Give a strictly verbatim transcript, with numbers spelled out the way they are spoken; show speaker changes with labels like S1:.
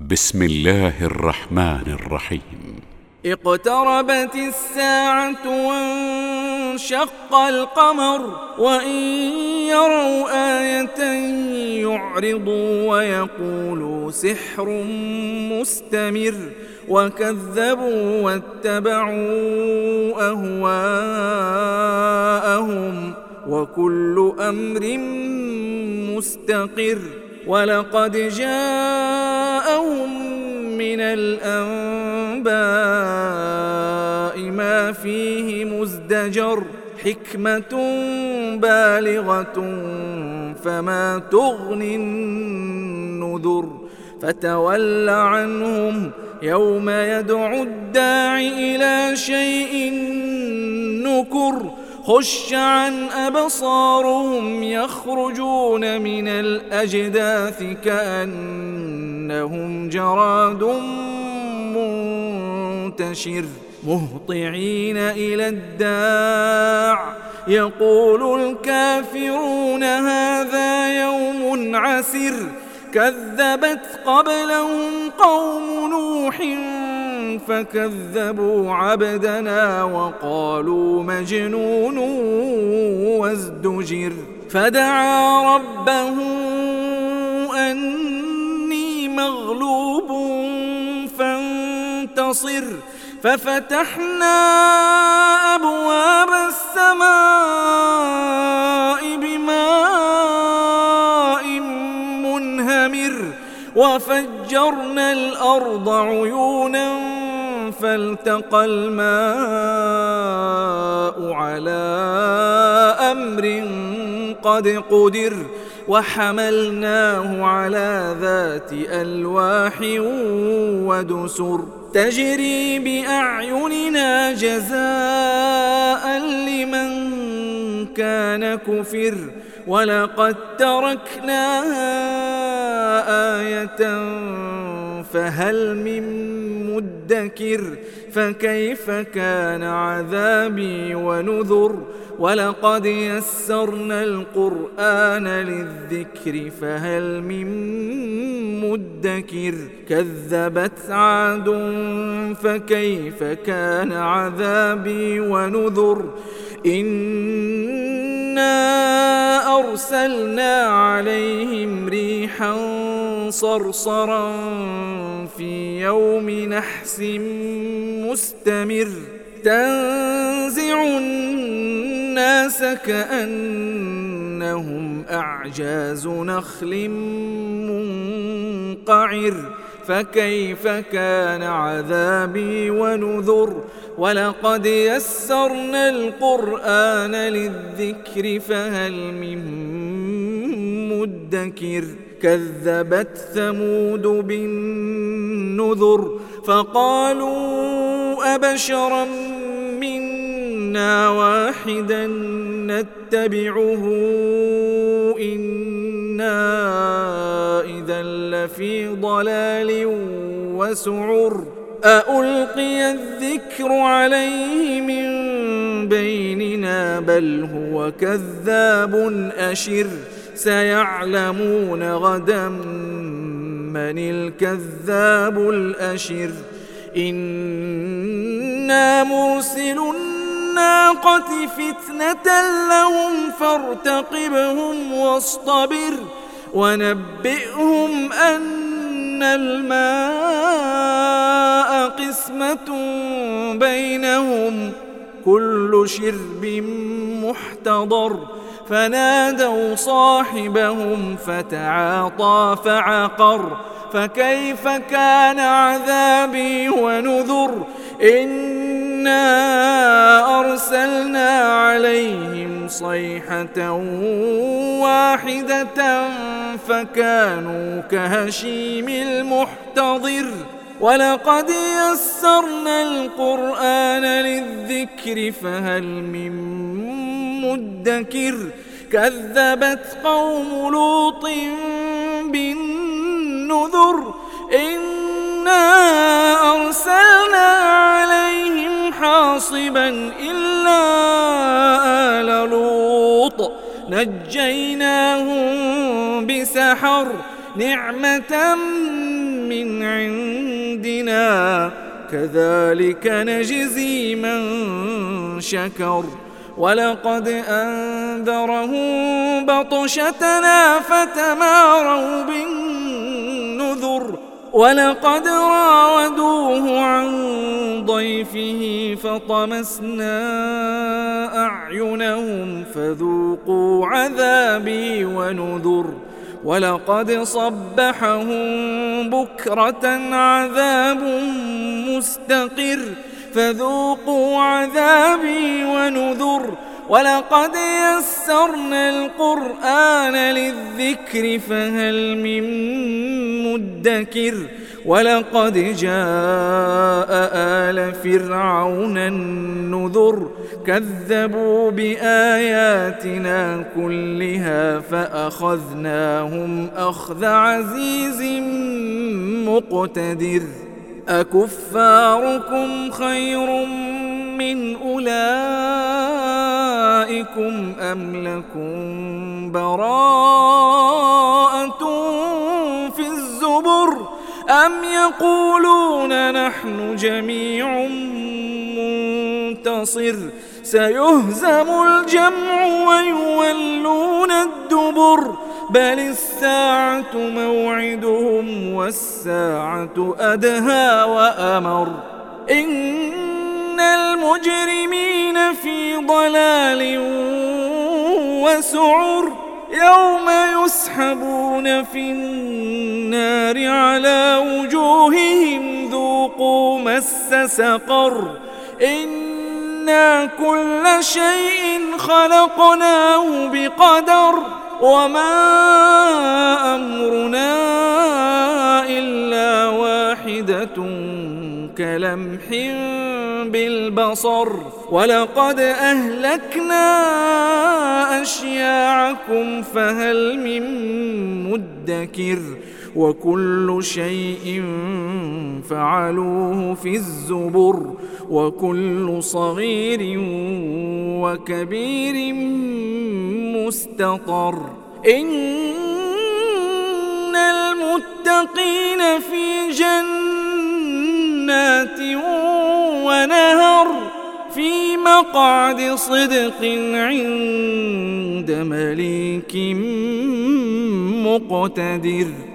S1: بسم الله الرحمن الرحيم.
S2: اقتربت الساعة وانشق القمر وإن يروا آية يعرضوا ويقولوا سحر مستمر وكذبوا واتبعوا أهواءهم وكل أمر مستقر. ولقد جاءهم من الأنباء ما فيه مزدجر حكمة بالغة فما تغني النذر. فتول عنهم يوم يدعو الداع إلى شيء نكر خش عن أبصارهم يخرجون من الأجداث كأنهم جراد منتشر مهطعين إلى الداع يقول الكافرون هذا يوم عسر. كذبت قبلهم قوم نوح فكذبوا عبدنا وقالوا مجنون وازدجر. فدعا ربه أني مغلوب فانتصر ففتحنا أبواب السماء بماء منهمر وفجرنا الأرض عيونا فالتقى الماء على أمر قد قدر وحملناه على ذات ألواح ودسر تجري بأعيننا جزاء لمن كان كفر. ولقد تركناها آية فهل من مدكر. فكيف كان عذابي ونذر. ولقد يسرنا القرآن للذكر فهل من مدكر. كذبت عاد فكيف كان عذابي ونذر. إنا أرسلنا عليهم ريحا صرصرا في يوم نحس مستمر تنزع الناس كأنهم أعجاز نخل منقعر. فكيف كان عذابي ونذر. ولقد يسرنا القرآن للذكر فهل من مدكر. كذبت ثمود بالنذر فقالوا أبشرا منا واحدا نتبعه إنا إذا لفي ضلال وسعر. أألقي الذكر عليه من بيننا بل هو كذاب أشر. سيعلمون غدا من الكذاب الأشر. إنا مرسل الناقة فتنة لهم فارتقبهم واصطبر ونبئهم أن الماء قسمة بينهم كل شرب محتضر. فنادوا صاحبهم فتعاطى فعقر. فكيف كان عذابي ونذر. إنا أرسلنا عليهم صيحة واحدة فكانوا كهشيم المحتضر. ولقد يسرنا القرآن للذكر فهل من مدكر. كذبت قوم لوط بالنذر إنا أرسلنا عليهم حاصبا إلا آل لوط نجيناهم بسحر نعمة من عندنا عندنا كذلك نجزي من شكر ولقد أنذرهم بطشتنا فتماروا بالنذر ولقد راودوه عن ضيفه فطمسنا أعينهم فذوقوا عذابي ونذر ولقد صبحهم بكرة عذاب مستقر فذوقوا عذابي ونذر ولقد يسرنا القرآن للذكر فهل من مدكر ولقد جاء آل فرعون النذر كذبوا بآياتنا كلها فأخذناهم أخذ عزيز مقتدر أكفاركم خير من أولئكم أم لكم براءة في الزبر أم يقولون نحن جميع منتصر سيهزم الجمع ويولون الدبر بل الساعة موعدهم والساعة أدهى وأمر إن المجرمين في ضلال وسعر يوم يسحبون في النار على وجوههم ذوقوا مس سقر إنا كل شيء خلقناه بقدر وما أمرنا إلا واحدة كلمح بالبصر ولقد أهلكنا أشياعكم فهل من مدكر وكل شيء فعلوه في الزبر وكل صغير وكبير مستطر إن المتقين في جنات ونهر في مقعد صدق عند مليك مقتدر.